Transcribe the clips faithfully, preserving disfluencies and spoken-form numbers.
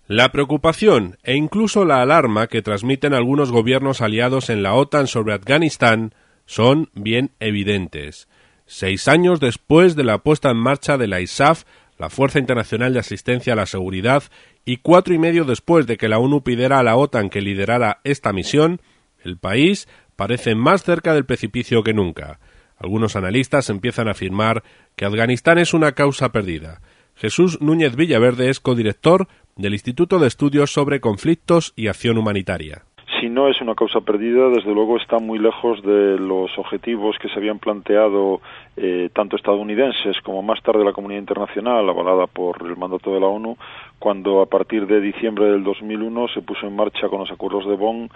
La preocupación e incluso la alarma que transmiten algunos gobiernos aliados en la OTAN sobre Afganistán son bien evidentes. Seis años después de la puesta en marcha de la I S A F, la Fuerza Internacional de Asistencia a la Seguridad, y cuatro y medio después de que la ONU pidiera a la OTAN que liderara esta misión, el país parece más cerca del precipicio que nunca. Algunos analistas empiezan a afirmar que Afganistán es una causa perdida. Jesús Núñez Villaverde es codirector del Instituto de Estudios sobre Conflictos y Acción Humanitaria. Si no es una causa perdida, desde luego está muy lejos de los objetivos que se habían planteado eh, tanto estadounidenses como más tarde la comunidad internacional, avalada por el mandato de la ONU, cuando a partir de diciembre del dos mil uno se puso en marcha con los acuerdos de Bonn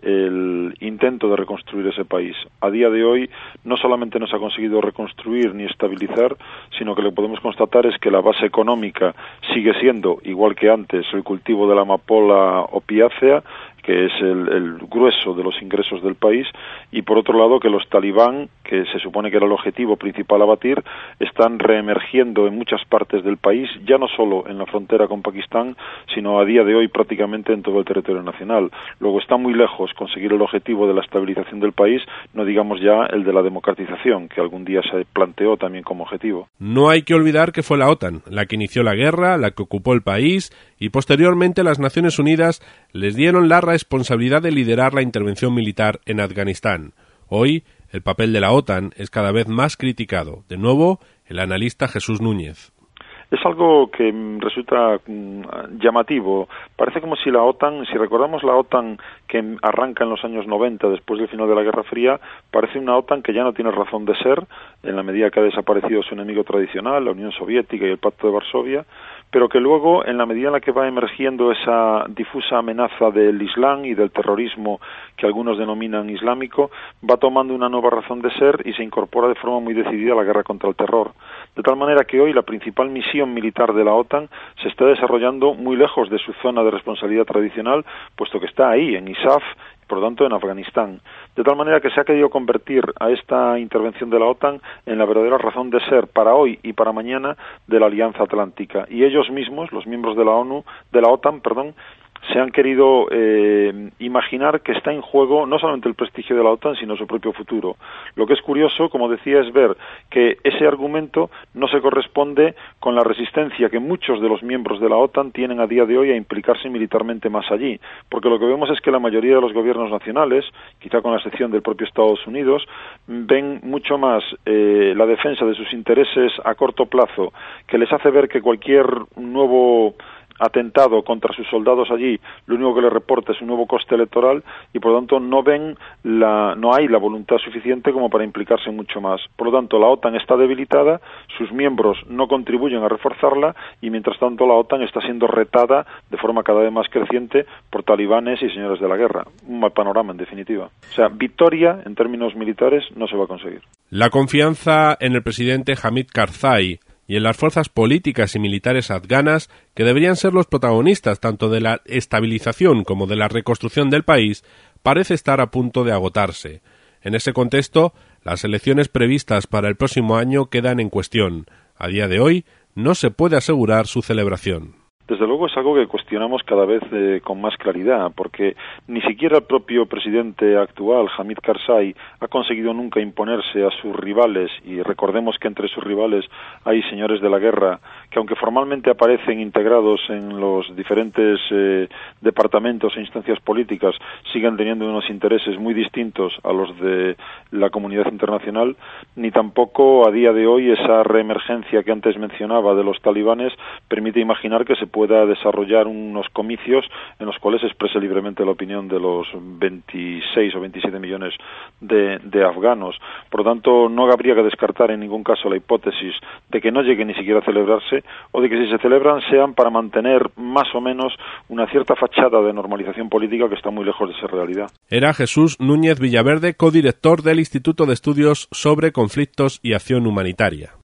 el intento de reconstruir ese país. A día de hoy no solamente no se ha conseguido reconstruir ni estabilizar, sino que lo que podemos constatar es que la base económica sigue siendo, igual que antes, el cultivo de la amapola opiácea, que es el, el grueso de los ingresos del país, y por otro lado que los talibán, que se supone que era el objetivo principal a batir, están reemergiendo en muchas partes del país, ya no solo en la frontera con Pakistán, sino a día de hoy prácticamente en todo el territorio nacional. Luego está muy lejos conseguir el objetivo de la estabilización del país, no digamos ya el de la democratización, que algún día se planteó también como objetivo. No hay que olvidar que fue la OTAN la que inició la guerra, la que ocupó el país, y posteriormente las Naciones Unidas les dieron la responsabilidad de liderar la intervención militar en Afganistán. Hoy, el papel de la OTAN es cada vez más criticado. De nuevo, el analista Jesús Núñez. Es algo que resulta llamativo. Parece como si la OTAN, si recordamos la OTAN que arranca en los años noventa, después del final de la Guerra Fría, parece una OTAN que ya no tiene razón de ser, en la medida que ha desaparecido su enemigo tradicional, la Unión Soviética y el Pacto de Varsovia, pero que luego, en la medida en la que va emergiendo esa difusa amenaza del Islam y del terrorismo que algunos denominan islámico, va tomando una nueva razón de ser y se incorpora de forma muy decidida a la guerra contra el terror. De tal manera que hoy la principal misión militar de la OTAN se está desarrollando muy lejos de su zona de responsabilidad tradicional, puesto que está ahí, en I S A F, por lo tanto en Afganistán. De tal manera que se ha querido convertir a esta intervención de la OTAN en la verdadera razón de ser para hoy y para mañana de la Alianza Atlántica. Y ellos mismos, los miembros de la ONU, de la OTAN, perdón, se han querido eh, imaginar que está en juego no solamente el prestigio de la OTAN, sino su propio futuro. Lo que es curioso, como decía, es ver que ese argumento no se corresponde con la resistencia que muchos de los miembros de la OTAN tienen a día de hoy a implicarse militarmente más allí, porque lo que vemos es que la mayoría de los gobiernos nacionales, quizá con la excepción del propio Estados Unidos, ven mucho más eh, la defensa de sus intereses a corto plazo, que les hace ver que cualquier nuevo atentado contra sus soldados allí, lo único que le reporta es un nuevo coste electoral y por lo tanto no ven la, no hay la voluntad suficiente como para implicarse mucho más. Por lo tanto, la OTAN está debilitada, sus miembros no contribuyen a reforzarla y mientras tanto la OTAN está siendo retada de forma cada vez más creciente por talibanes y señores de la guerra. Un mal panorama, en definitiva. O sea, victoria en términos militares no se va a conseguir. La confianza en el presidente Hamid Karzai y en las fuerzas políticas y militares afganas, que deberían ser los protagonistas tanto de la estabilización como de la reconstrucción del país, parece estar a punto de agotarse. En ese contexto, las elecciones previstas para el próximo año quedan en cuestión. A día de hoy, no se puede asegurar su celebración. Desde luego es algo que cuestionamos cada vez eh, con más claridad, porque ni siquiera el propio presidente actual, Hamid Karzai, ha conseguido nunca imponerse a sus rivales, y recordemos que entre sus rivales hay señores de la guerra, que aunque formalmente aparecen integrados en los diferentes eh, departamentos e instancias políticas, siguen teniendo unos intereses muy distintos a los de la comunidad internacional, ni tampoco a día de hoy esa reemergencia que antes mencionaba de los talibanes permite imaginar que se pueda desarrollar unos comicios en los cuales se exprese libremente la opinión de los veintiséis o veintisiete millones de, de afganos. Por lo tanto, no habría que descartar en ningún caso la hipótesis de que no llegue ni siquiera a celebrarse, o de que si se celebran sean para mantener más o menos una cierta fachada de normalización política que está muy lejos de ser realidad. Era Jesús Núñez Villaverde, codirector del Instituto de Estudios sobre Conflictos y Acción Humanitaria.